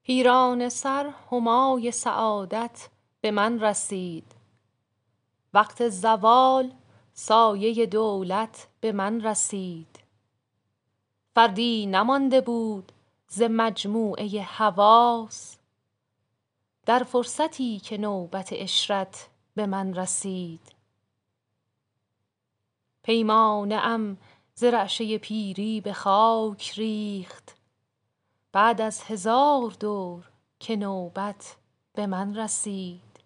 پیرانه سر همای سعادت به من رسید، وقت زوال سایه دولت به من رسید. فردی نمانده بود ز مجموعه حواس، در فرصتی که نوبت عشرت به من رسید. پیمانه ام ز رعشه پیری به خاک ریخت، بعد از 1000 دور که نوبت به من رسید.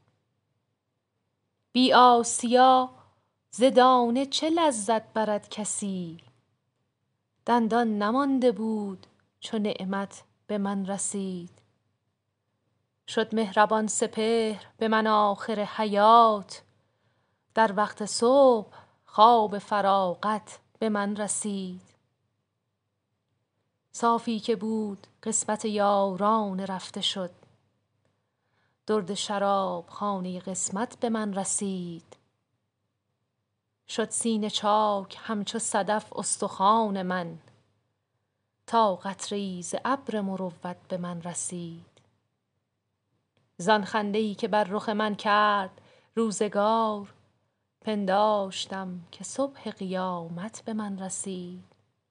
بی آسیا ز دانه چه لذت برد کسی، دندان نمانده بود چو نعمت به من رسید. شد مهربان سپهر به من آخر حیات، در وقت صبح خواب فراغت به من رسید. صافی که بود قسمت یاران رفته شد، درد شراب خانه قسمت به من رسید. شد سینه چاک همچو صدف استخوان من، تا قطره‌ای ز ابر مروت به من رسید. زان خنده‌ای که بر رخ من کرد روزگار، پنداشتم که صبح قیامت به من رسید.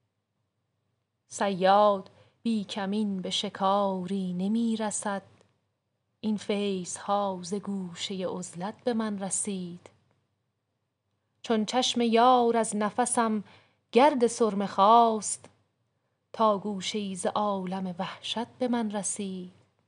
صیاد بی کمین به شکاری نمی رسد، این فیضها ز گوشه عزلت به من رسید. چون چشم یار از نفسم گرد سرمه خاست، تا گوشه‌ای ز عالم وحشت به من رسید.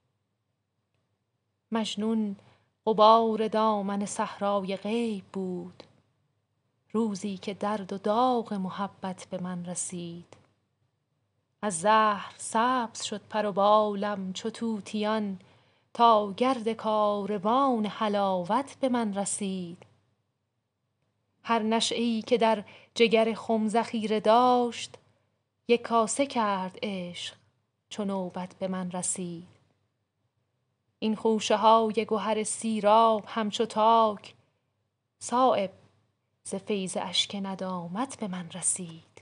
مجنون غبار دامن صحرای غیب بود، روزی که درد و داغ محبت به من رسید. از زهر سبز شد پر و بالم چو طوطیان، تا گرد کاروان حلاوت به من رسید. هر نشأه‌ای که در جگر خم ذخیره داشت، یک کاسه کرد عشق چو نوبت به من رسید. این خوشه های گهر سیراب همچو تاک، صایب ز فیض اشک ندامت به من رسید.